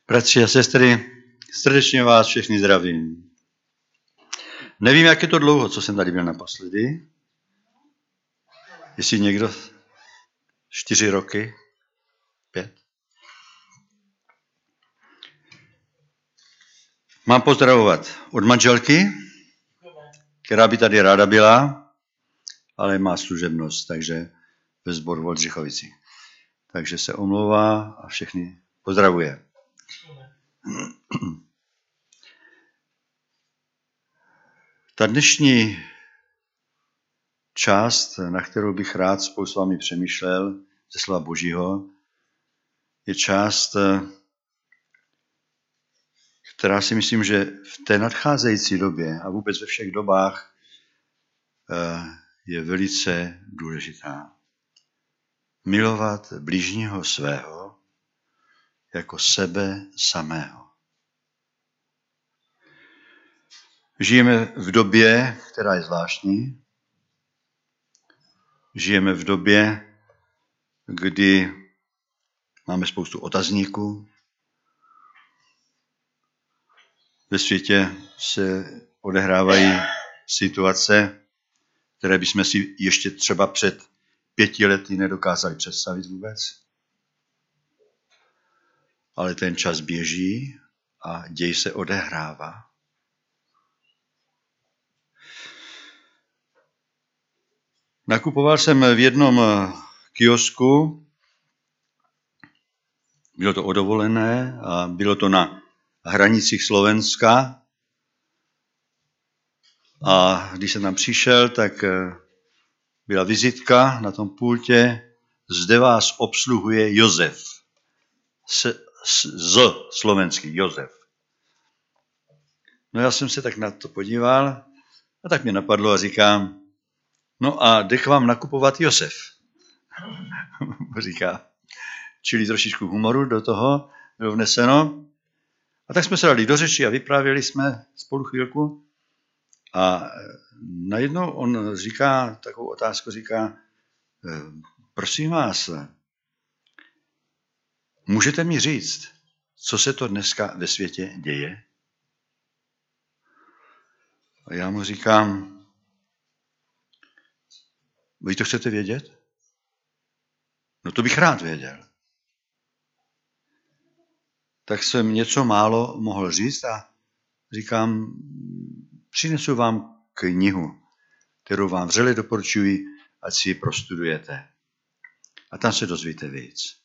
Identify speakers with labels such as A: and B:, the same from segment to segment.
A: Bratři a sestry, srdečně vás všechny zdravím. Nevím, jak je to dlouho, co jsem tady byl naposledy. Jestli někdo 4 roky, 5. Mám pozdravovat od manželky, která by tady ráda byla, ale má služebnost, takže ve sboru v Oldřichovici. Takže se omlouvá a všechny pozdravuje. Ta dnešní část, na kterou bych rád spolu s vámi přemýšlel ze slova Božího, je část, která si myslím, že v té nadcházející době a vůbec ve všech dobách je velice důležitá. Milovat bližního svého jako sebe samého. Žijeme v době, která je zvláštní. Žijeme v době, kdy máme spoustu otazníků. Ve světě se odehrávají situace, které bychom si ještě třeba před 5 lety nedokázali představit vůbec. Ale ten čas běží a děj se odehrává. Nakupoval jsem v jednom kiosku, bylo to o dovolené a bylo to na hranicích Slovenska. A když jsem tam přišel, tak byla vizitka na tom pultě, zde vás obsluhuje Josef. Z slovenský Josef. No já jsem se tak na to podíval a tak mě napadlo a říkám, no a jde k vám nakupovat Josef. Říká, čili trošičku humoru do toho bylo vneseno. A tak jsme se dali do řeči a vyprávěli jsme spolu chvilku. A najednou on říká, takovou otázku říká, prosím vás, můžete mi říct, co se to dneska ve světě děje? A já mu říkám, vy to chcete vědět? No to bych rád věděl. Tak jsem něco málo mohl říct a říkám, přinesu vám knihu, kterou vám vřele doporučuji, ať si ji prostudujete. A tam se dozvíte víc.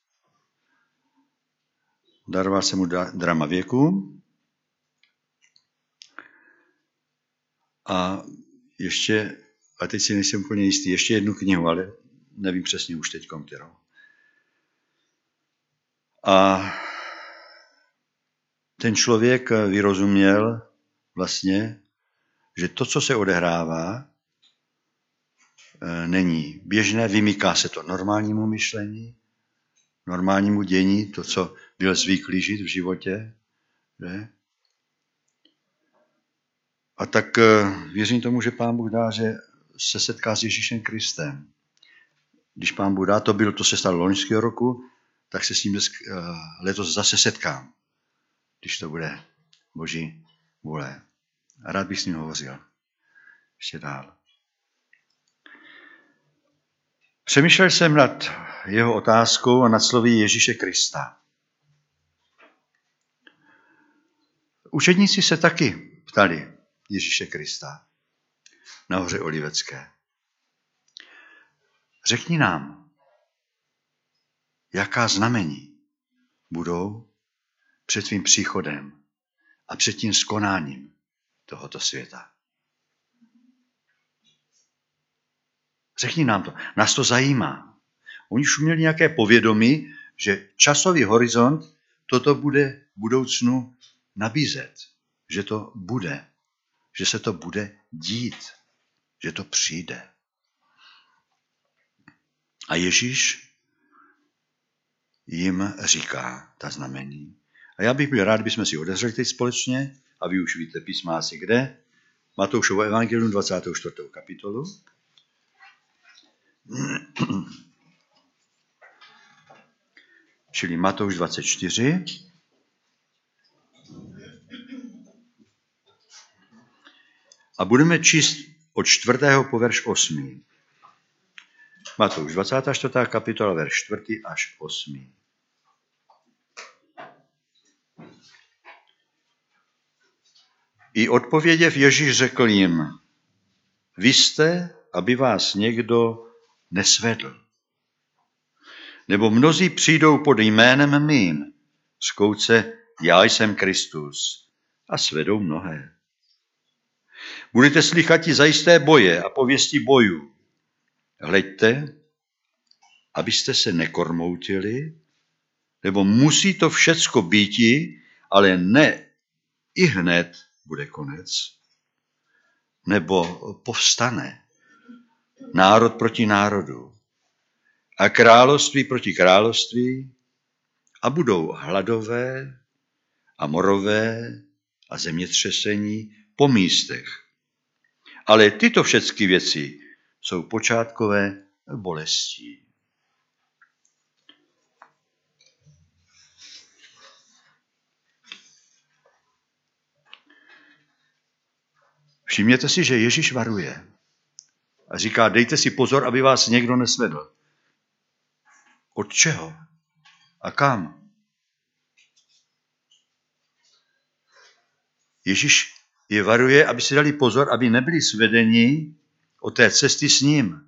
A: Daroval jsem mu Drama věku a ještě, a teď si nejsem úplně jistý, ještě jednu knihu, ale nevím přesně už teď kterou. A ten člověk vyrozuměl vlastně, že to, co se odehrává, není běžné, vymyká se to normálnímu myšlení, normálnímu dění, to, co byl zvyklý žít v životě. Že? A tak věřím tomu, že Pán Bůh dá, že se setká s Ježíšem Kristem. Když Pán Bůh dá, to se stalo loňského roku, tak se s ním letos zase setkám, když to bude Boží vůle. A rád bych s ním hovořil. Ještě dál. Přemýšlel jsem nad jeho otázkou a nad slovy Ježíše Krista. Učedníci se taky ptali Ježíše Krista na hoře Olivecké. Řekni nám, jaká znamení budou před tvým příchodem a před tím skonáním tohoto světa. Řekni nám to. Nás to zajímá. Oni už měli nějaké povědomí, že časový horizont toto bude v budoucnu nabízet. Že to bude. Že se to bude dít. Že to přijde. A Ježíš jim říká ta znamení. A já bych byl rád, bychom si odevřeli teď společně, a vy už víte písma asi kde. Matoušovo evangelium 24. kapitolu. Čili Matouš 24. A budeme číst od 4. po verš 8. Matouš, 24. kapitola, verš 4. až 8. I odpověděv Ježíš řekl jim, vy jste, aby vás někdo nesvedl. Nebo mnozí přijdou pod jménem mým, řkou se, já jsem Kristus, a svedou mnohé. Budete slychati zajisté boje a pověsti bojů. Hleďte, abyste se nekormoutili, nebo musí to všecko býti, ale ne i hned bude konec. Nebo povstane národ proti národu a království proti království a budou hladové a morové a zemětřesení po místech. Ale tyto všechny věci jsou počátkové bolestí. Všimněte si, že Ježíš varuje a říká, dejte si pozor, aby vás někdo nesvedl. Od čeho? A kam? Ježíš je varuje, aby si dali pozor, aby nebyli svedeni od té cesty s ním.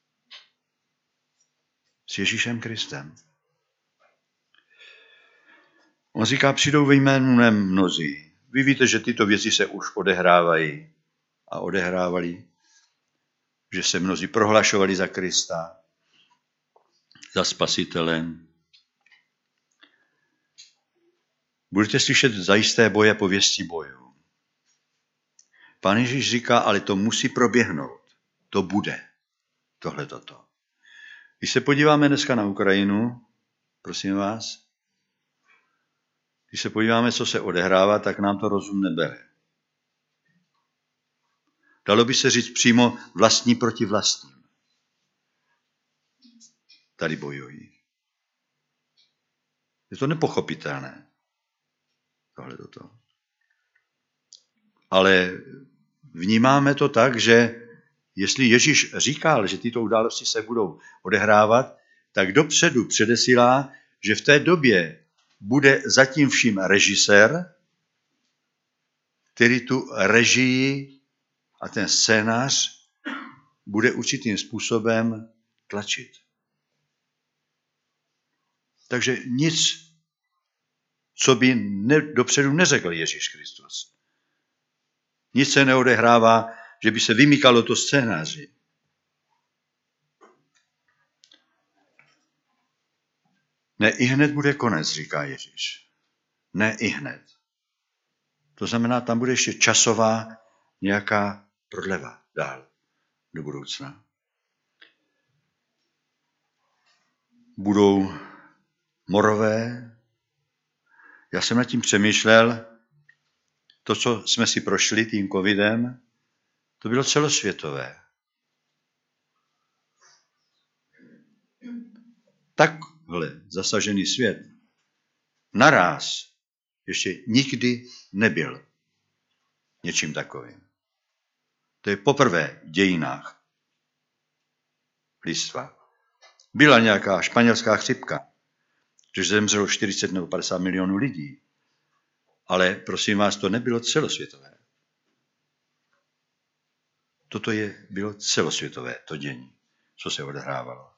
A: S Ježíšem Kristem. On říká, přijdou ve jménu mnozí. Vy víte, že tyto věci se už odehrávají a odehrávali, že se mnozí prohlašovali za Krista, za Spasitelem. Budete slyšet zajisté boje, pověsti bojů. Pán Ježíš říká, ale to musí proběhnout. To bude. Tohle toto. Když se podíváme dneska na Ukrajinu, prosím vás, když se podíváme, co se odehrává, tak nám to rozum nebere. Dalo by se říct přímo vlastní proti vlastním. Tady bojují. Je to nepochopitelné. Tohle toto. Ale vnímáme to tak, že jestli Ježíš říkal, že tyto události se budou odehrávat, tak dopředu předesílá, že v té době bude zatím vším režisér, který tu režii a ten scénář bude určitým způsobem tlačit. Takže nic, co by dopředu neřekl Ježíš Kristus. Nic se neodehrává, že by se vymykalo to scénáři. Ne, i hned bude konec, říká Ježíš. Ne, i hned. To znamená, tam bude ještě časová nějaká prodleva dál do budoucna. Budou morové. Já jsem nad tím přemýšlel, to, co jsme si prošli tím covidem, to bylo celosvětové. Takhle zasažený svět naráz ještě nikdy nebyl něčím takovým. To je poprvé v dějinách lidstva. Byla nějaká španělská chřipka, že zemřelo 40 nebo 50 milionů lidí. Ale prosím vás, to nebylo celosvětové. Toto bylo celosvětové, to dění, co se odehrávalo.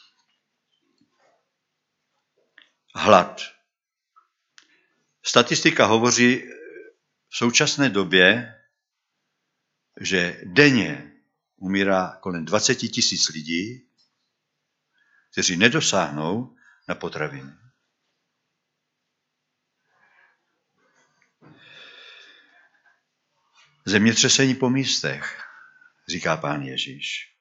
A: Hlad. Statistika hovoří v současné době, že denně umírá kolem 20 000 lidí, kteří nedosáhnou na potraviny. Zemětřesení po místech, říká Pán Ježíš.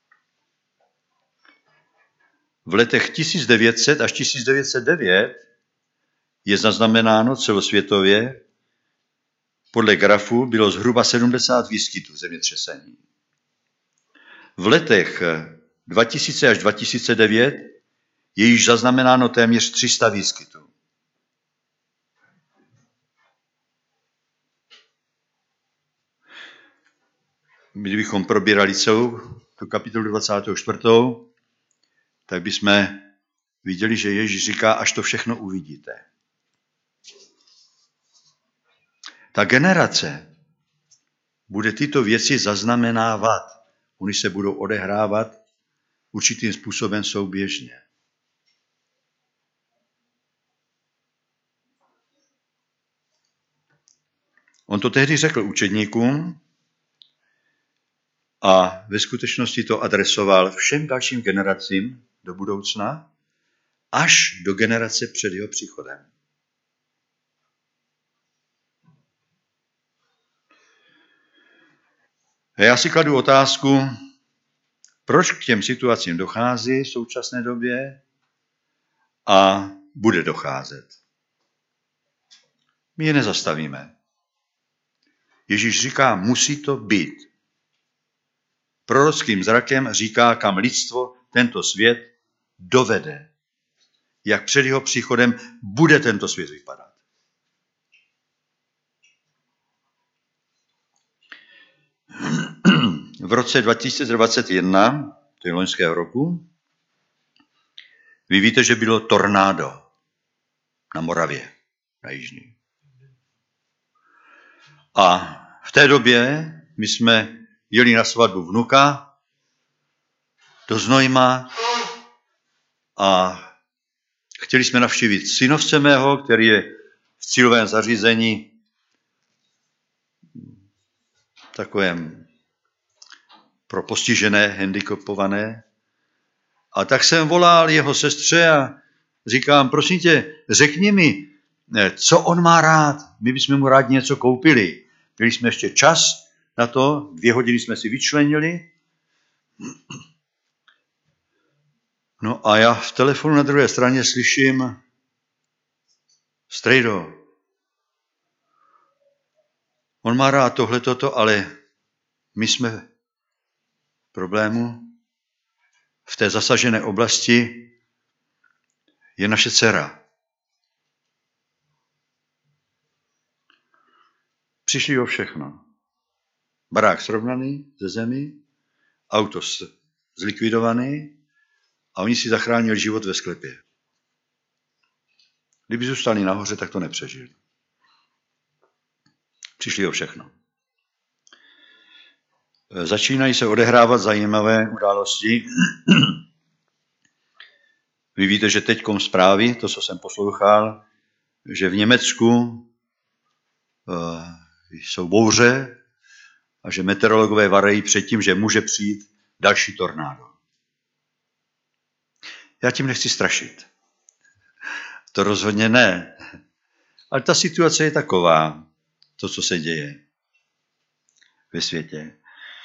A: V letech 1900 až 1909 je zaznamenáno celosvětově, podle grafu bylo zhruba 70 výskytů zemětřesení. V letech 2000 až 2009 je již zaznamenáno téměř 300 výskytů. kdybychom probírali celou tu kapitolu 24., tak bychom viděli, že Ježíš říká, až to všechno uvidíte. Ta generace bude tyto věci zaznamenávat. Oni se budou odehrávat určitým způsobem souběžně. On to tehdy řekl učedníkům a ve skutečnosti to adresoval všem dalším generacím do budoucna, až do generace před jeho příchodem. A já si kladu otázku, proč k těm situacím dochází v současné době a bude docházet. My je nezastavíme. Ježíš říká, musí to být. Prorockým zrakem říká, kam lidstvo tento svět dovede. Jak před jeho příchodem bude tento svět vypadat. V roce 2021, to je loňského roku, vy víte, že bylo tornádo na Moravě, na jižní. A v té době my jsme jeli na svatbu vnuka do Znojma a chtěli jsme navštívit synovce mého, který je v cílovém zařízení takovém pro postižené, handicapované. A tak jsem volal jeho sestře a říkám, prosím tě, řekni mi, co on má rád. My bychom mu rádi něco koupili. Měli jsme ještě čas na to, 2 hodiny jsme si vyčlenili. No a já v telefonu na druhé straně slyším, strejdo, on má rád tohle, ale my jsme v problému. V té zasažené oblasti je naše dcera. Přišli o všechno. Barák srovnaný ze zemí, auto zlikvidovaný a oni si zachránili život ve sklepě. Kdyby zůstali nahoře, tak to nepřežili. Přišli o všechno. Začínají se odehrávat zajímavé události. Vy víte, že teďkom zprávy, to, co jsem poslouchal, že v Německu jsou bouře a že meteorologové varují před tím, že může přijít další tornádo. Já tím nechci strašit. To rozhodně ne. Ale ta situace je taková, to, co se děje ve světě.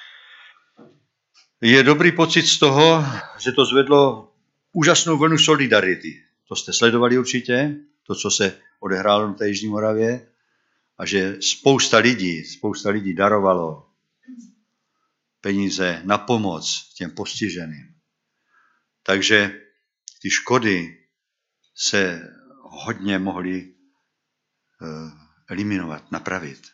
A: Je dobrý pocit z toho, že to zvedlo úžasnou vlnu solidarity. To jste sledovali určitě, to, co se odehrálo na té Jižní Moravě, a že spousta lidí darovalo peníze na pomoc těm postiženým. Takže ty škody se hodně mohly eliminovat, napravit.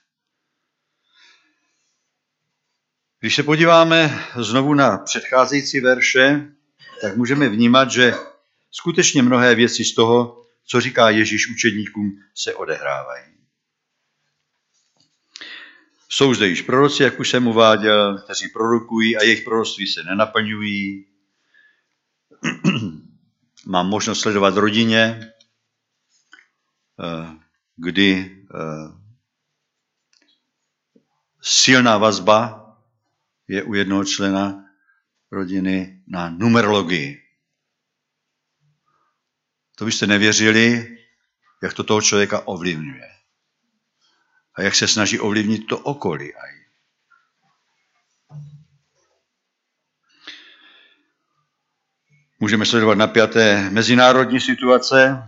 A: Když se podíváme znovu na předcházející verše, tak můžeme vnímat, že skutečně mnohé věci z toho, co říká Ježíš učedníkům, se odehrávají. Jsou zde již proroci, jak už jsem uváděl, kteří prorokují a jejich proroctví se nenaplňují. Mám možnost sledovat v rodině, kdy silná vazba je u jednoho člena rodiny na numerologii. To byste nevěřili, jak to toho člověka ovlivňuje. A jak se snaží ovlivnit to okolí. Můžeme sledovat napjaté mezinárodní situace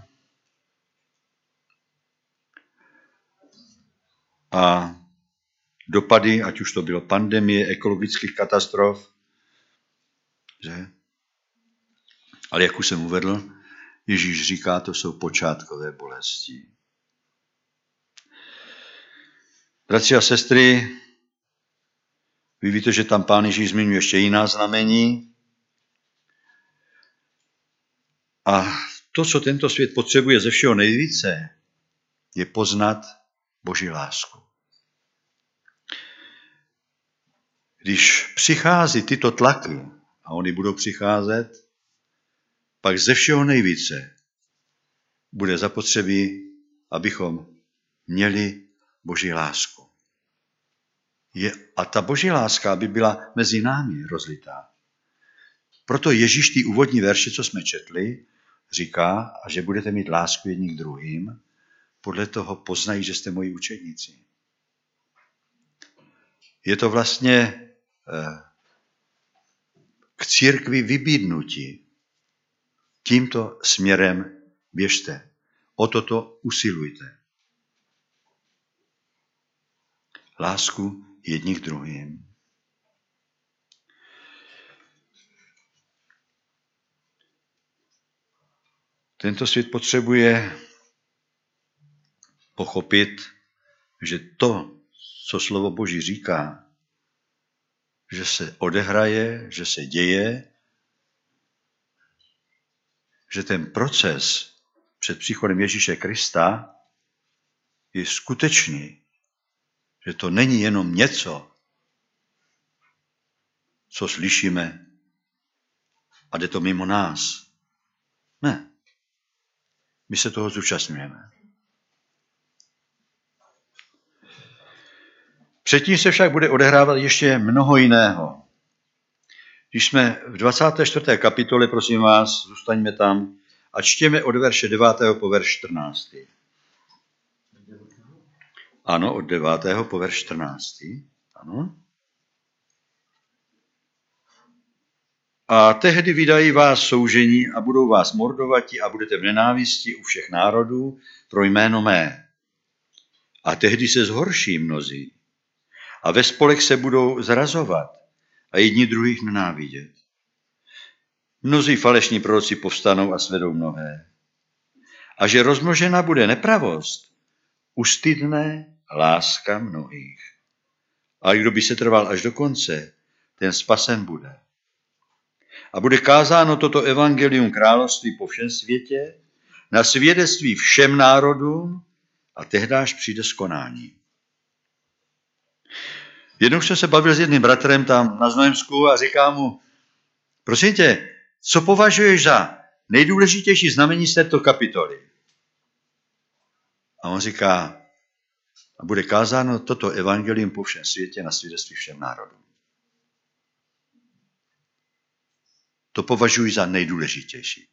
A: a dopady, ať už to bylo pandemie, ekologických katastrof, že? Ale jak už jsem uvedl, Ježíš říká, to jsou počátkové bolesti. Bratři a sestry, Vy víte, že tam Pán Ježíš zmiňuje ještě jiná znamení. A to, co tento svět potřebuje ze všeho nejvíce, je poznat Boží lásku. Když přichází tyto tlaky, a oni budou přicházet, pak ze všeho nejvíce bude zapotřebí, abychom měli Boží lásku. A ta Boží láska, aby byla mezi námi rozlitá. Proto Ježíš ty úvodní verše, co jsme četli, říká, a že budete mít lásku jedni k druhým, podle toho poznají, že jste moji učedníci. Je to vlastně k církvi vybídnutí. Tímto směrem běžte. O toto usilujte. Lásku jedni k druhým. Tento svět potřebuje pochopit, že to, co slovo Boží říká, že se odehraje, že se děje, že ten proces před příchodem Ježíše Krista je skutečný, že to není jenom něco, co slyšíme a jde to mimo nás. Ne. My se toho zúčastňujeme. Předtím se však bude odehrávat ještě mnoho jiného. Když jsme v 24. kapitole, prosím vás, zůstaňme tam a čtěme od verše 9. po verš 14. Ano, od 9. po verš 14. Ano. A tehdy vydají vás soužení a budou vás mordovati a budete v nenávisti u všech národů pro jméno mé. A tehdy se zhorší mnozí a ve spolek se budou zrazovat a jedni druhých nenávidět. Mnozí falešní proroci povstanou a svedou mnohé. A že rozmnožena bude nepravost, ustydne láska mnohých. A kdo by se trval až do konce, ten spasen bude. A bude kázáno toto evangelium království po všem světě, na svědectví všem národům a tehdáž přijde skonání. Jednou jsem se bavil s jedným bratrem tam na Znojemsku a říkám mu, prosím tě, co považuješ za nejdůležitější znamení z této kapitoly? A on říká, a bude kázáno toto evangelium po všem světě na svědectví všem národům. To považuji za nejdůležitější.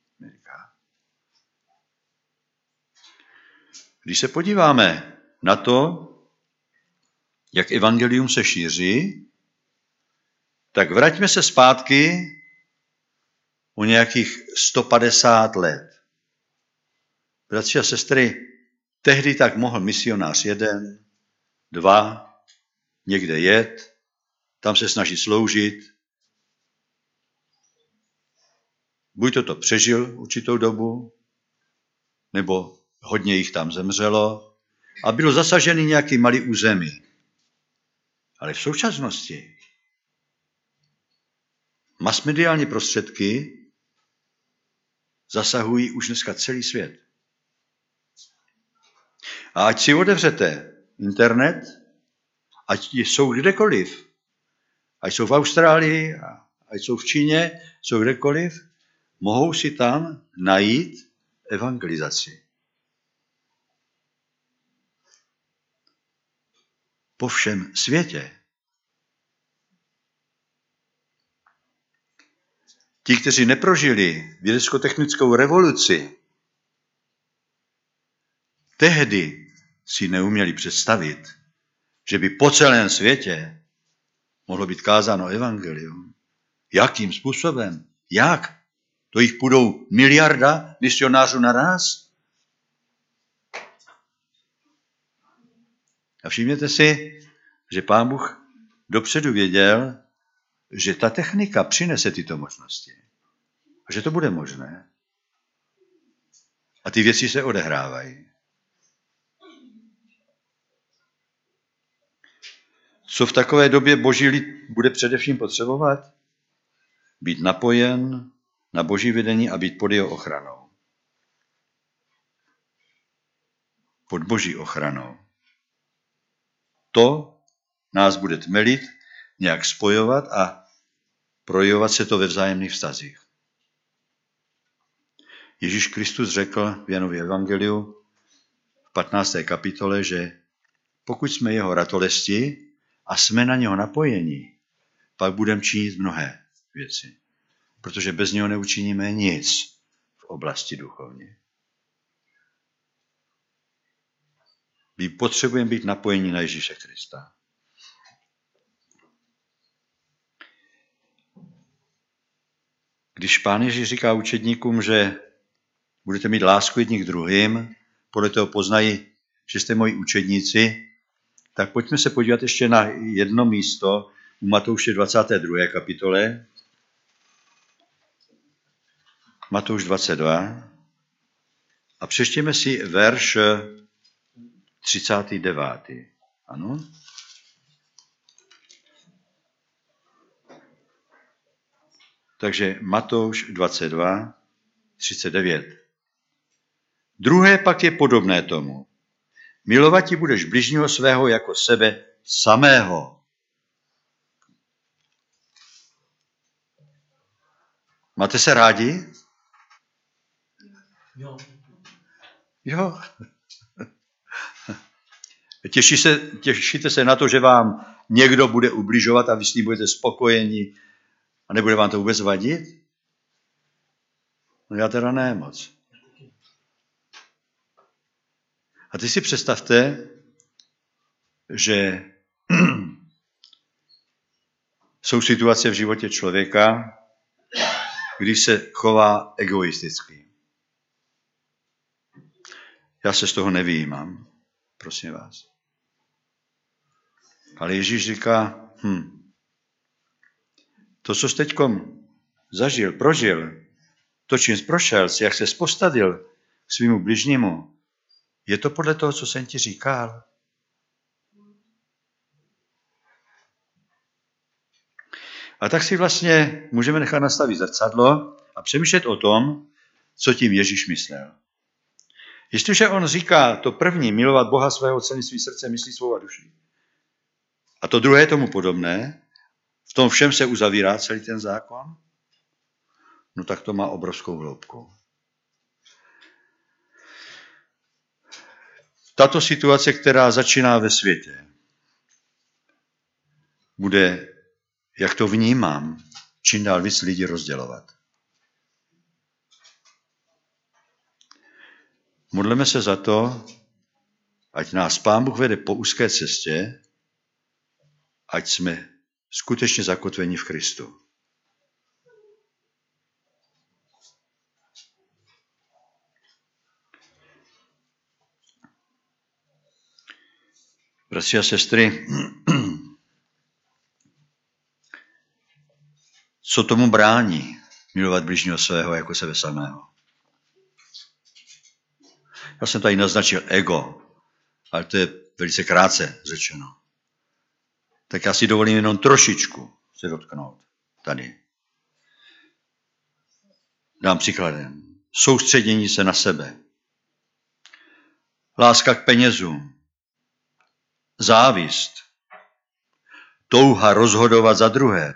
A: Když se podíváme na to, jak evangelium se šíří, tak vraťme se zpátky o nějakých 150 let. Bratři a sestry, tehdy tak mohl misionář 1, 2, někde jet, tam se snažit sloužit. Buď to přežil určitou dobu, nebo hodně jich tam zemřelo a bylo zasažený nějaký malý území. Ale v současnosti masmediální prostředky zasahují už dneska celý svět. A ať si otevřete internet, ať jsou kdekoliv, ať jsou v Austrálii, ať jsou v Číně, jsou kdekoliv, mohou si tam najít evangelizaci. Po všem světě. Ti, kteří neprožili vědecko-technickou revoluci, tehdy si neuměli představit, že by po celém světě mohlo být kázáno evangelium. Jakým způsobem? Jak? To jich půjdou miliarda misionářů naraz? A všimněte si, že Pán Bůh dopředu věděl, že ta technika přinese tyto možnosti. A že to bude možné. A ty věci se odehrávají. Co v takové době boží lid bude především potřebovat? Být napojen na boží vedení a být pod jeho ochranou. Pod boží ochranou. To nás bude tmelit, nějak spojovat a projevovat se to ve vzájemných vztazích. Ježíš Kristus řekl v Janově evangeliu v 15. kapitole, že pokud jsme jeho ratolesti a jsme na něho napojení, pak budeme činit mnohé věci. Protože bez něho neučiníme nic v oblasti duchovní. My potřebujeme být napojeni na Ježíše Krista. Když Pán Ježíš říká učedníkům, že budete mít lásku jedni k druhým, podle toho poznají, že jste moji učedníci, tak pojďme se podívat ještě na jedno místo u Matouše 22. kapitole. Matouš 22. A přečtěme si verš 39. Ano? Takže Matouš 22, 39. Druhé pak je podobné tomu. Milovati budeš bližního svého jako sebe samého. Máte se rádi? Jo. Těšíte se na to, že vám někdo bude ubližovat a vy s ním budete spokojeni a nebude vám to vůbec vadit? No já teda ne moc. A teď si představte, že jsou situace v životě člověka, když se chová egoisticky. Já se z toho nevyjímám, prosím vás. Ale Ježíš říká, to, co jsi teďkom zažil, prožil, to, čím jsi prošel, jak se postavil k svýmu bližnímu, je to podle toho, co jsem ti říkal? A tak si vlastně můžeme nechat nastavit zrcadlo a přemýšlet o tom, co tím Ježíš myslel. Jestliže on říká to první, milovat Boha svého celým svým srdcem, myslí svou a duší. A to druhé tomu podobné, v tom všem se uzavírá celý ten zákon, no tak to má obrovskou hloubku. Tato situace, která začíná ve světě, bude, jak to vnímám, čím dál víc lidí rozdělovat. Modleme se za to, ať nás Pán Bůh vede po úzké cestě, ať jsme skutečně zakotveni v Kristu. Bratři a sestry, co tomu brání milovat bližního svého jako sebe samého? Já jsem tady naznačil ego, ale to je velice krátce řečeno. Tak já si dovolím jenom trošičku se dotknout tady. Dám příkladem. Soustředění se na sebe. Láska k penězům. Závist. Touha rozhodovat za druhé.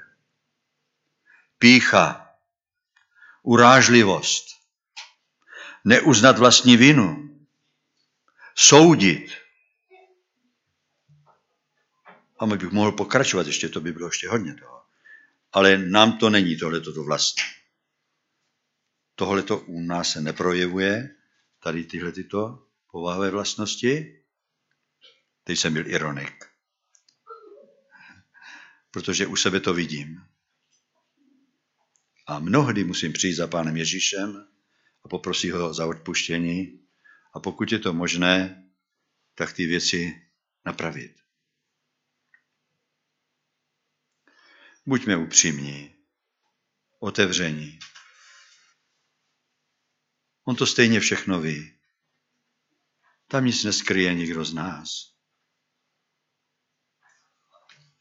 A: Pýcha. Urážlivost. Neuznat vlastní vinu. Soudit. A bych mohl pokračovat, ještě to by bylo ještě hodně toho. Ale nám to není tohleto vlastní. Tohleto u nás se neprojevuje, tady tyto povahové vlastnosti. Teď jsem byl ironik. Protože u sebe to vidím. A mnohdy musím přijít za Pánem Ježíšem a poprosit ho za odpuštění. A pokud je to možné, tak ty věci napravit. Buďme upřímní, otevření. On to stejně všechno ví. Tam nic neskryje nikdo z nás.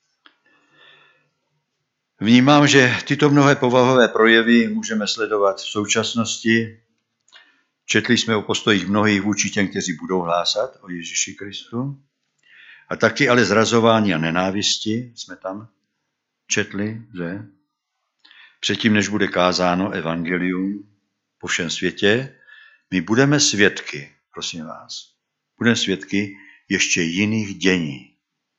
A: Vnímám, že tyto mnohé povahové projevy můžeme sledovat v současnosti. Četli jsme o postojích mnohých vůči těm, kteří budou hlásat o Ježíši Kristu. A taky ale zrazování a nenávisti jsme tam četli, že? Předtím, než bude kázáno evangelium po všem světě, my budeme svědky, prosím vás, budeme svědky ještě jiných dění.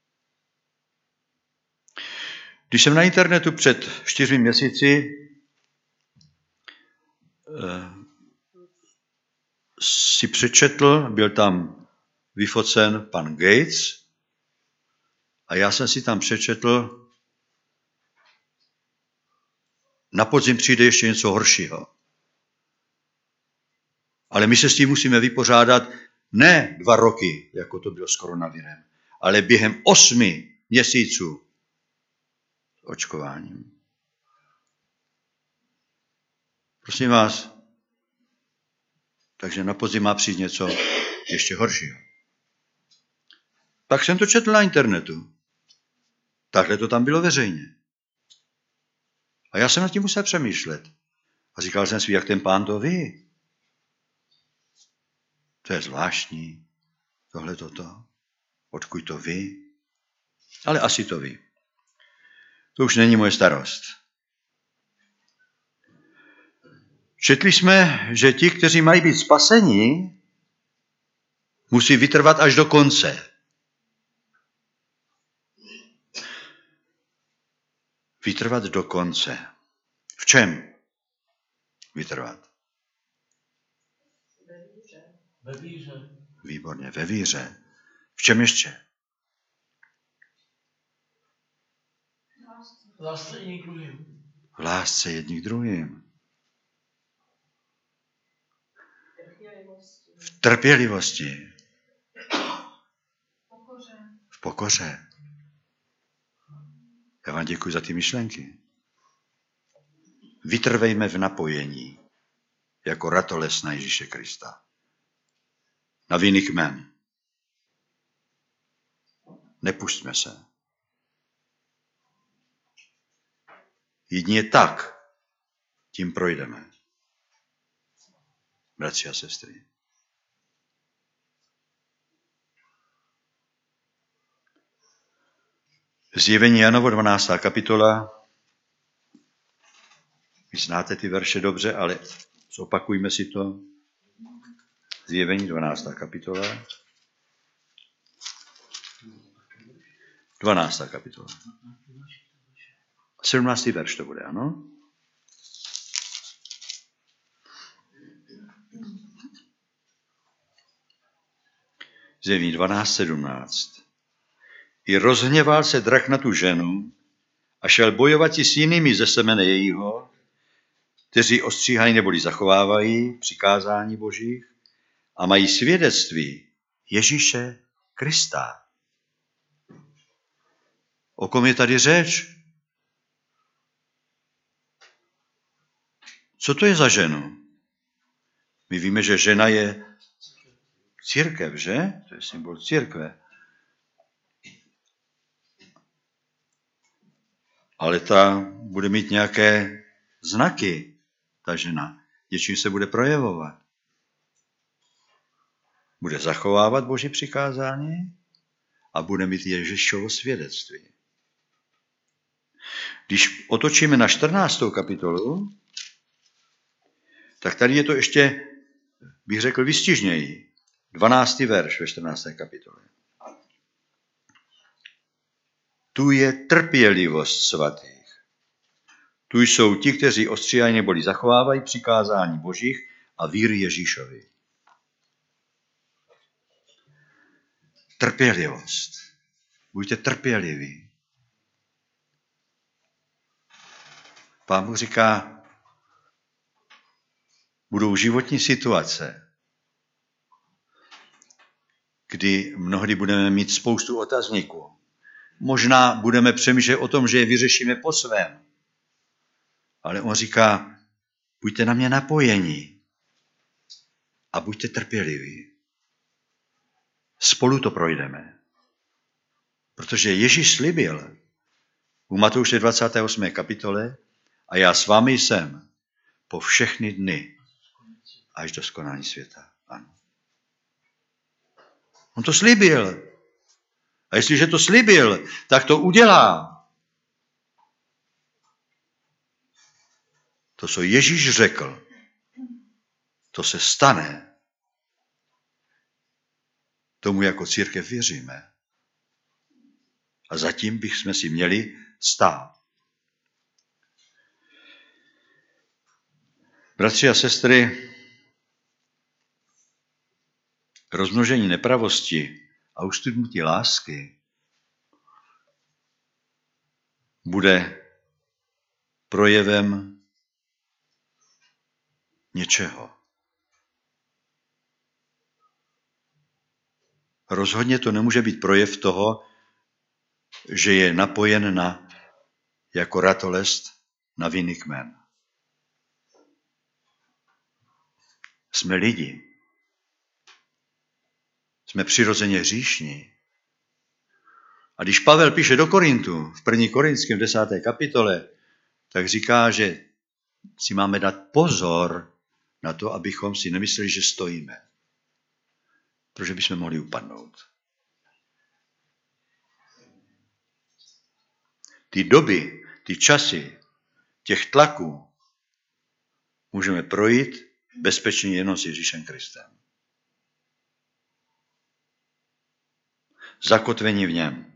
A: Když jsem na internetu před 4 měsíci si přečetl, byl tam vyfocen pan Gates a já jsem si tam přečetl, na podzim přijde ještě něco horšího. Ale my se s tím musíme vypořádat ne 2 roky, jako to bylo s koronavirem, ale během 8 měsíců s očkováním. Prosím vás, takže na podzim má přijít něco ještě horšího. Tak jsem to četl na internetu. Takhle to tam bylo veřejně. A já jsem nad tím musel přemýšlet. A říkal jsem si, jak ten pán to ví. To je zvláštní, tohle toto. Odkud to ví? Ale asi to ví. To už není moje starost. Četli jsme, že ti, kteří mají být spaseni, musí vytrvat až do konce. Vytrvat do konce. V čem vytrvat?
B: Ve víře.
A: Výborně, ve víře. V čem ještě?
B: V lásce jedním k druhým.
A: V lásce jedním k druhým. V trpělivosti. V pokoře. Já vám děkuji za ty myšlenky. Vytrvejme v napojení, jako ratolest na Ježíše Krista. Na viny kmen. Nepustme se. Jedině tak tím projdeme. Bratři a sestry. Zjevení Janovo 12. kapitola. Vy znáte ty verše dobře, ale zopakujme si to. Zjevení 12. kapitola. 12. kapitola. 17. verš to bude, ano? Zjevení 12, 17. I rozhněval se drak na tu ženu a šel bojovat i s jinými ze semene jejího, kteří ostříhají neboli zachovávají přikázání Božích a mají svědectví Ježíše Krista. O kom je tady řeč? Co to je za ženu? My víme, že žena je církev, že? To je symbol církve. Ale ta bude mít nějaké znaky, ta žena. Něčím se bude projevovat. Bude zachovávat Boží přikázání a bude mít Ježíšovo svědectví. Když otočíme na 14. kapitolu, tak tady je to ještě, bych řekl, vystižněji. 12. verš ve 14. kapitole. Tu je trpělivost svatých. Tu jsou ti, kteří ostříhají neboli zachovávají přikázání Božích a víry Ježíšovi. Trpělivost. Buďte trpěliví. Pán Bůh říká, budou životní situace, kdy mnohdy budeme mít spoustu otazníků. Možná budeme přemýšlet o tom, že je vyřešíme po svém. Ale on říká, buďte na mě napojení a buďte trpěliví. Spolu to projdeme. Protože Ježíš slibil, u Matouše 28. kapitole, a já s vámi jsem po všechny dny až do skonání světa. Ano. On to slíbil. A jestliže to slíbil, tak to udělá. To, co Ježíš řekl, to se stane. Tomu jako církev věříme. A zatím bychom si měli stát. Bratři a sestry, rozmnožení nepravosti a ustupnutí lásky bude projevem něčeho. Rozhodně to nemůže být projev toho, že je napojen na jako ratolest na vinný kmen. Jsme lidi. Jsme přirozeně hříšní. A když Pavel píše do Korintu, v 1. Korinském 10. kapitole, tak říká, že si máme dát pozor na to, abychom si nemysleli, že stojíme. Protože bychom mohli upadnout. Ty doby, ty časy, těch tlaků můžeme projít bezpečně jenom s Ježíšem Kristem. Zakotvení v něm.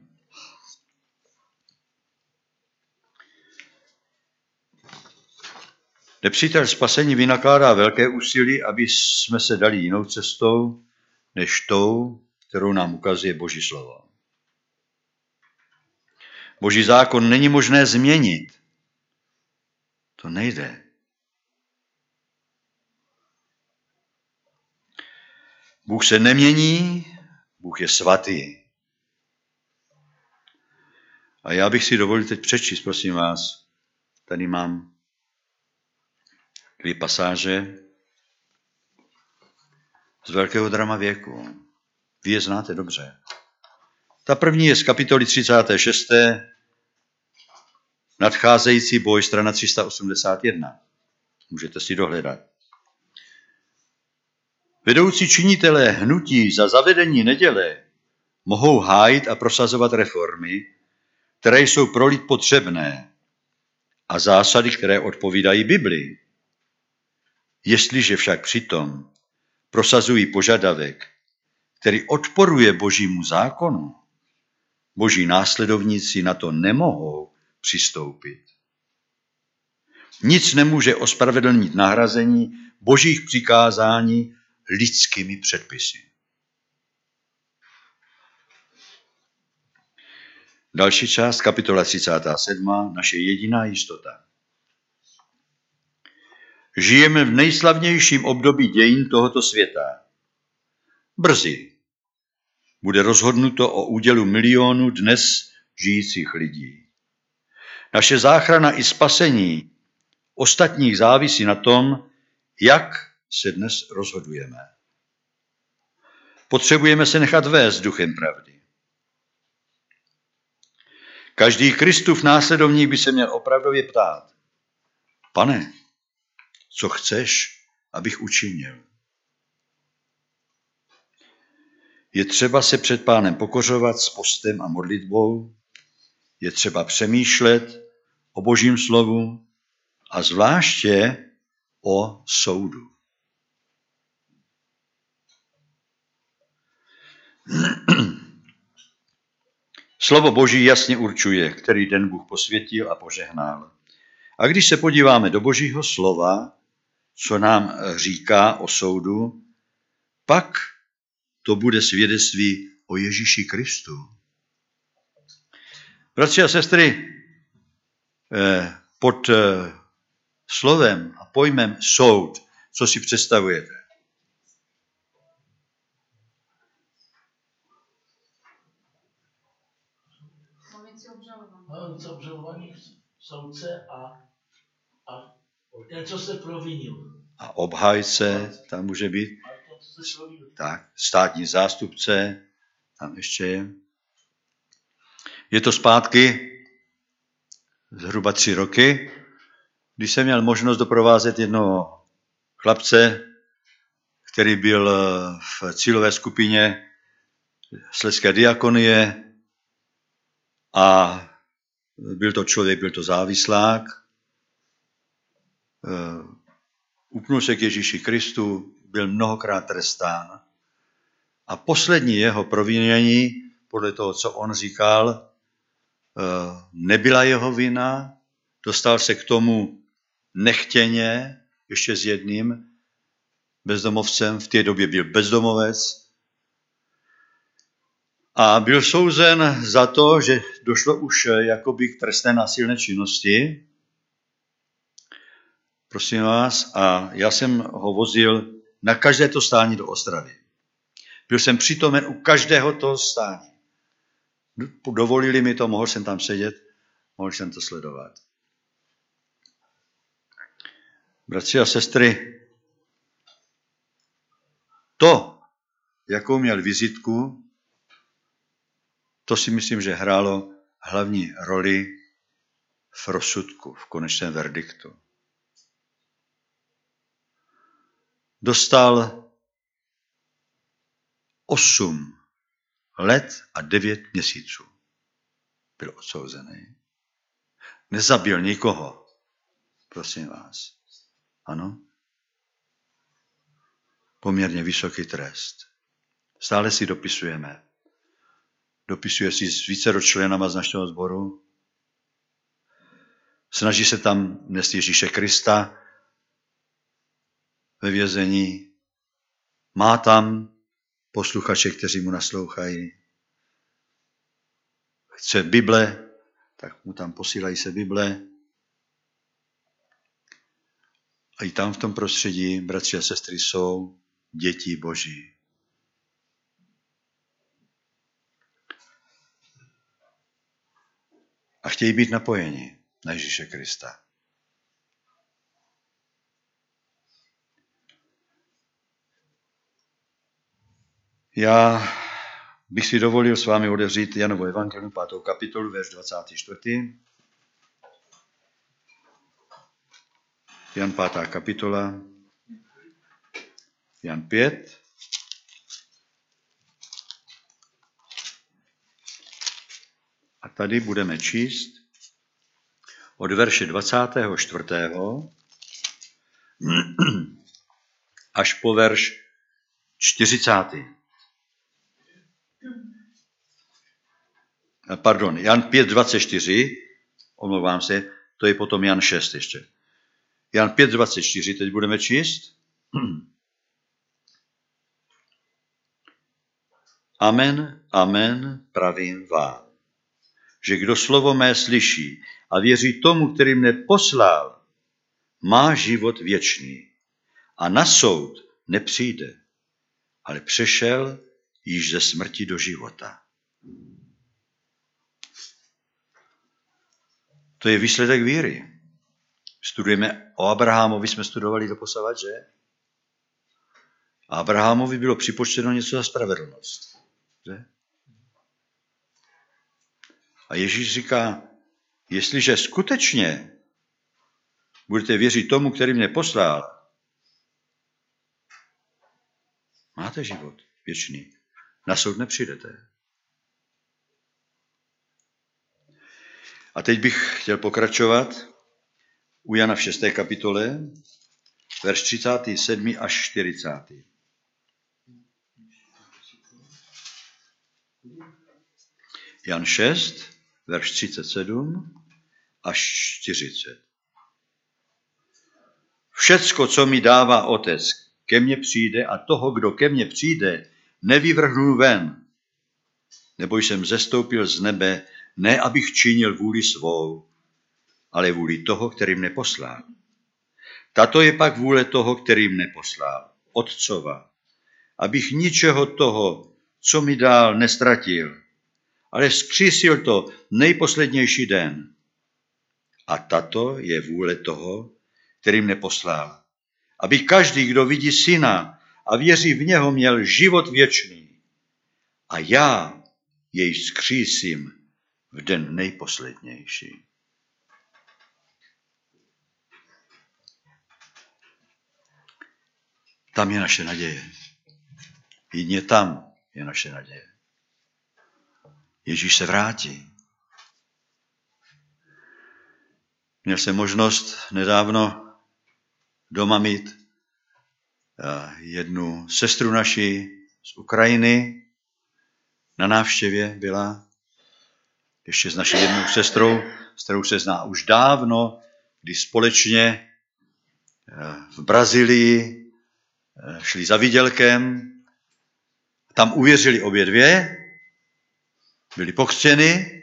A: Nepřítel spasení vynakládá velké úsilí, aby jsme se dali jinou cestou, než tou, kterou nám ukazuje Boží slovo. Boží zákon není možné změnit. To nejde. Bůh se nemění, Bůh je svatý. A já bych si dovolil teď přečíst, prosím vás. Tady mám 2 pasáže z velkého drama věku. Vy je znáte dobře. Ta první je z kapitoly 36. Nadcházející boj, strana 381. Můžete si dohledat. Vedoucí činitelé hnutí za zavedení neděle mohou hájit a prosazovat reformy, které jsou pro lid potřebné a zásady, které odpovídají Biblii. Jestliže však přitom prosazují požadavek, který odporuje Božímu zákonu, Boží následovníci na to nemohou přistoupit. Nic nemůže ospravedlnit nahrazení Božích přikázání lidskými předpisy. Další část, kapitola 37, naše jediná jistota. Žijeme v nejslavnějším období dějin tohoto světa. Brzy bude rozhodnuto o údělu milionů dnes žijících lidí. Naše záchrana i spasení ostatních závisí na tom, jak se dnes rozhodujeme. Potřebujeme se nechat vést duchem pravdy. Každý Kristův následovník by se měl opravdově ptát: Pane, co chceš, abych učinil? Je třeba se před Pánem pokořovat s postem a modlitbou, je třeba přemýšlet o Božím slovu a zvláště o soudu. Slovo Boží jasně určuje, který den Bůh posvětil a požehnal. A když se podíváme do Božího slova, co nám říká o soudu, pak to bude svědectví o Ježíši Kristu. Bratři a sestry, pod slovem a pojmem soud, co si představujete?
B: Obžalovaný soudce a ten, co se provinil.
A: A obhájce tam může být. Tak, státní zástupce, tam ještě je. Je to zpátky zhruba 3 roky, když jsem měl možnost doprovázet jednoho chlapce, který byl v cílové skupině Slezské diakonie a byl to závislák, upnul se k Ježíši Kristu, byl mnohokrát trestán a poslední jeho provinění, podle toho, co on říkal, nebyla jeho vina, dostal se k tomu nechtěně, ještě s jedním bezdomovcem, v té době byl bezdomovec a byl souzen za to, že došlo už jakoby k trestné násilné činnosti. Prosím vás, a já jsem ho vozil na každé to stání do Ostravy. Byl jsem přítomen u každého toho stání. Dovolili mi to, mohl jsem tam sedět, mohl jsem to sledovat. Bratři a sestry, to, jakou měl vizitku, to si myslím, že hrálo hlavní roli v rozsudku, v konečném verdiktu. Dostal 8 let a 9 měsíců. Byl odsouzený. Nezabil nikoho. Prosím vás. Ano? Poměrně vysoký trest. Stále si dopisujeme. Dopisuje si s vícero členama z našeho sboru. Snaží se tam nést Ježíše Krista ve vězení. Má tam posluchače, kteří mu naslouchají. Chce Bible, tak mu tam posílají se Bible. A i tam v tom prostředí, bratři a sestry, jsou děti Boží. A chtějí být napojeni na Ježíše Krista. Já bych si dovolil s vámi otevřít Janovo evangelium 5. kapitolu, verš 24. Jan 5. kapitola, Jan 5. A tady budeme číst od verše 24. až po verš 40. Pardon, Jan 5, 24, omlouvám se, to je potom Jan 6 ještě. Jan 5, 24, teď budeme číst. Amen, amen, pravím vám, že kdo slovo mé slyší a věří tomu, který mne poslal, má život věčný a na soud nepřijde, ale přešel již ze smrti do života. To je výsledek víry. Studujeme o Abrahamovi, jsme studovali doposavat, že? A Abrahamovi bylo připočteno něco za spravedlnost. Že? A Ježíš říká, jestliže skutečně budete věřit tomu, který mě poslal, máte život věčný. Na soud nepřijdete. A teď bych chtěl pokračovat u Jana v 6. kapitole, verš 37. až 40. Jan 6, verš 37 až 40. Všecko, co mi dává Otec, ke mně přijde a toho, kdo ke mně přijde, nevyvrhnu ven. Nebo jsem zestoupil z nebe, ne abych činil vůli svou, ale vůli toho, který mne poslal. Tato je pak vůle toho, který mne poslal, Otcova, abych ničeho toho, co mi dal, nestratil, ale vzkřísil to nejposlednější den. A tato je vůle toho, který mne poslal, aby každý, kdo vidí syna a věří v něho, měl život věčný. A já jej vzkřísím v den nejposlednější. Tam je naše naděje. Jedině tam je naše naděje. Ježíš se vrátí. Měl jsem možnost nedávno doma mít jednu sestru naši z Ukrajiny. Na návštěvě byla ještě s naší jednou sestrou, s kterou se zná už dávno, kdy společně v Brazílii šli za výdělkem. Tam uvěřili obě dvě, byli pokřtěni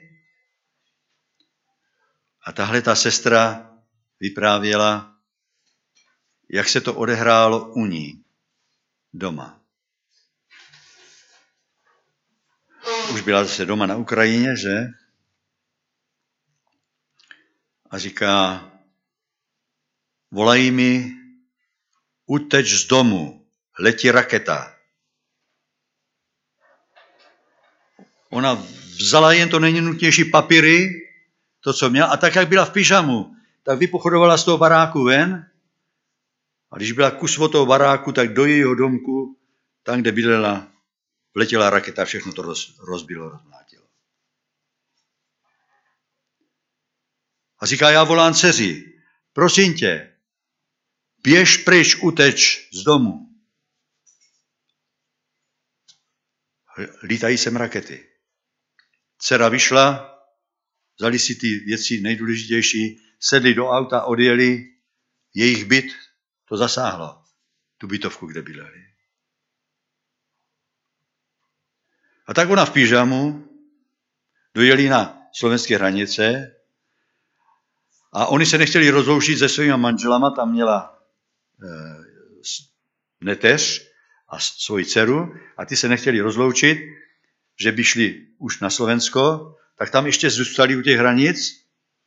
A: a tahle ta sestra vyprávěla, jak se to odehrálo u ní doma. Už byla zase doma na Ukrajině, že? A říká, volají mi, uteč z domu, letí raketa. Ona vzala jen to nejnutnější papíry, to, co měla, a tak, jak byla v pyžamu, tak vypochodovala z toho baráku ven. A když byla kus od toho baráku, tak do jejího domku, tam, kde bydlela, vletěla raketa, všechno to rozbilo, rozmlátilo. A říká, já volám dceři, prosím tě, běž pryč, uteč z domu. Lítají sem rakety. Dcera vyšla, vzali si ty věci nejdůležitější, sedli do auta, odjeli, jejich byt to zasáhlo, tu bytovku, kde bydleli. A tak ona v pyžamu dojeli na slovenské hranice a oni se nechtěli rozloučit se svými manželama, tam měla neteř a svoji dceru a ty se nechtěli rozloučit, že by šli už na Slovensko, tak tam ještě zůstali u těch hranic.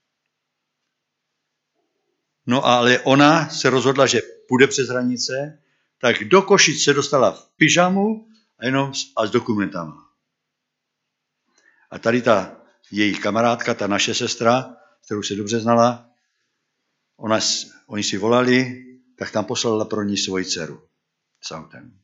A: No ale ona se rozhodla, že půjde přes hranice, tak do Košic se dostala v pyžamu a jenom s dokumentama. A tady ta její kamarádka, ta naše sestra, kterou se dobře znala, oni si volali, tak tam poslala pro ní svoji dceru s autem.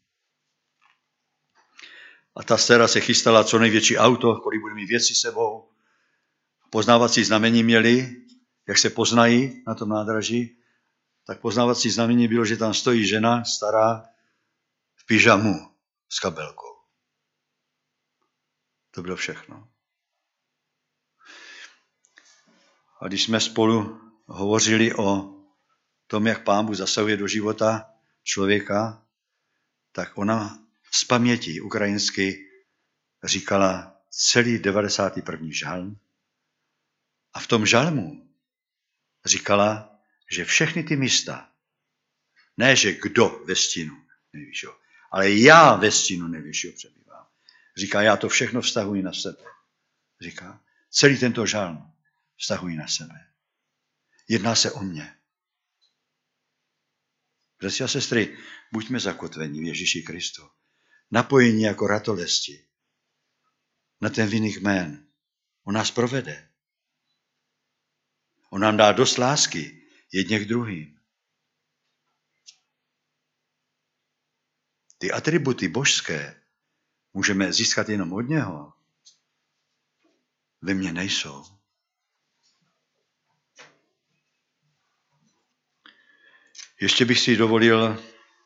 A: A ta dcera se chystala co největší auto, kolik bude mít věci sebou. Poznávací znamení měli, jak se poznají na tom nádraží, tak poznávací znamení bylo, že tam stojí žena stará v pyžamu s kabelkou. To bylo všechno. A když jsme spolu hovořili o tom, jak Pán Bůh zasahuje do života člověka, tak ona z paměti ukrajinsky říkala celý 91. žalm. A v tom žalmu říkala, že všechny ty místa, ne že kdo ve stínu nejvyššího, ale já ve stínu nejvyššího přebývám. Říká, já to všechno vztahuji na sebe. Říká, celý tento žalm vztahuji na sebe. Jedná se o mě. Bratři a sestry, buďme zakotveni v Ježíši Kristu. Napojení jako ratolesti na ten vinný jmén. On nás provede. On nám dá dost lásky jedně k druhým. Ty atributy božské můžeme získat jenom od něho. Ve mně nejsou. Ještě bych si dovolil,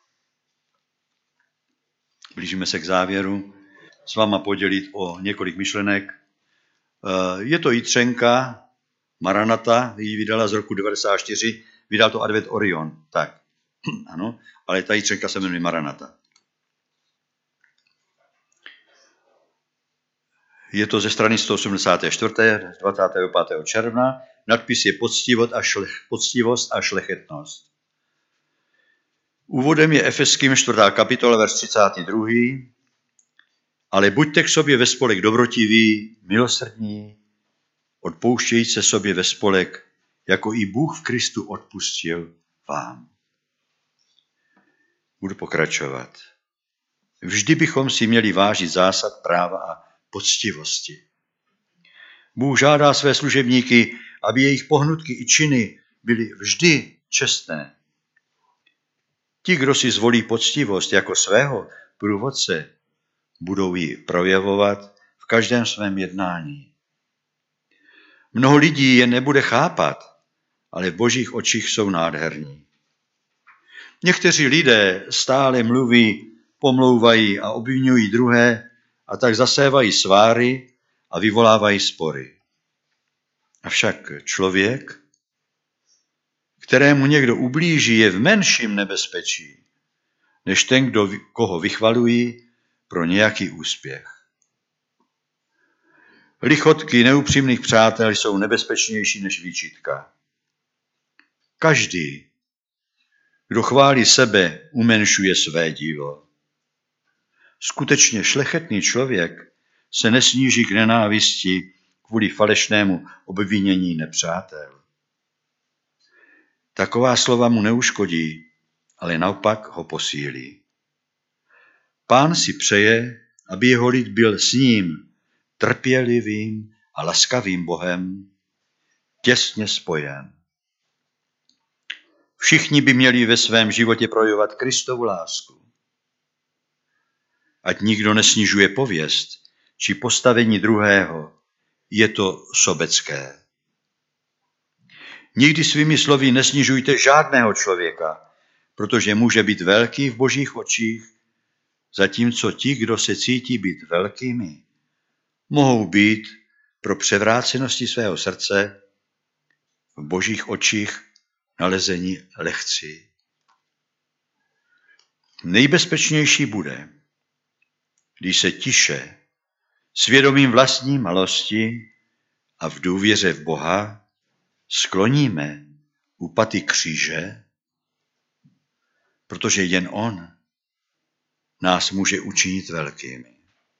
A: blížíme se k závěru, s váma podělit o několik myšlenek. Je to Jitřenka, Maranata, ji vydala z roku 94, vydal to Advent Orion, tak, ano, ale ta Jitřenka se jmenuje Maranata. Je to ze strany 184. 25. června, nadpis je Poctivost a šlechetnost. Úvodem je Efeským 4. kapitola, verš 32. Ale buďte k sobě ve spolek dobrotiví, milosrdní, odpouštějíc se sobě ve spolek, jako i Bůh v Kristu odpustil vám. Budu pokračovat. Vždy bychom si měli vážit zásad práva a poctivosti. Bůh žádá své služebníky, aby jejich pohnutky i činy byly vždy čestné. Ti, kdo si zvolí poctivost jako svého průvodce, budou ji projevovat v každém svém jednání. Mnoho lidí je nebude chápat, ale v Božích očích jsou nádherní. Někteří lidé stále mluví, pomlouvají a obvinují druhé a tak zasévají sváry a vyvolávají spory. Avšak člověk, kterému někdo ublíží, je v menším nebezpečí, než ten, koho vychvalují pro nějaký úspěch. Lichotky neupřímných přátel jsou nebezpečnější než výčitka. Každý, kdo chválí sebe, umenšuje své dílo. Skutečně šlechetný člověk se nesníží k nenávisti kvůli falešnému obvinění nepřátel. Taková slova mu neuškodí, ale naopak ho posílí. Pán si přeje, aby jeho lid byl s ním trpělivým a laskavým Bohem těsně spojen. Všichni by měli ve svém životě projevovat Kristovu lásku. Ať nikdo nesnižuje pověst či postavení druhého, je to sobecké. Nikdy svými slovy nesnižujte žádného člověka, protože může být velký v Božích očích, zatímco ti, kdo se cítí být velkými, mohou být pro převrácenosti svého srdce v Božích očích nalezení lehcí. Nejbezpečnější bude, když se tiše, svědomím vlastní malosti a v důvěře v Boha skloníme u paty kříže, protože jen on nás může učinit velkými.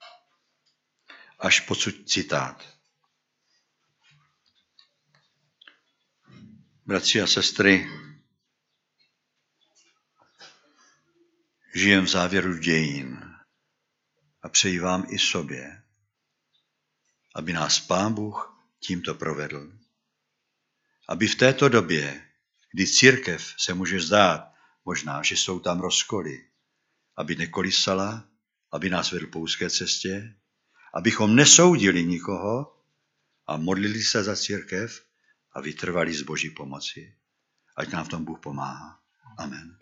A: Až posud citát. Bratři a sestry, žijem v závěru dějin a přeji vám i sobě, aby nás Pán Bůh tímto provedl. Aby v této době, kdy církev se může zdát, možná, že jsou tam rozkoly, aby nekolísala, aby nás vedl po úzké cestě, abychom nesoudili nikoho a modlili se za církev a vytrvali z Boží pomoci. Ať nám v tom Bůh pomáhá. Amen.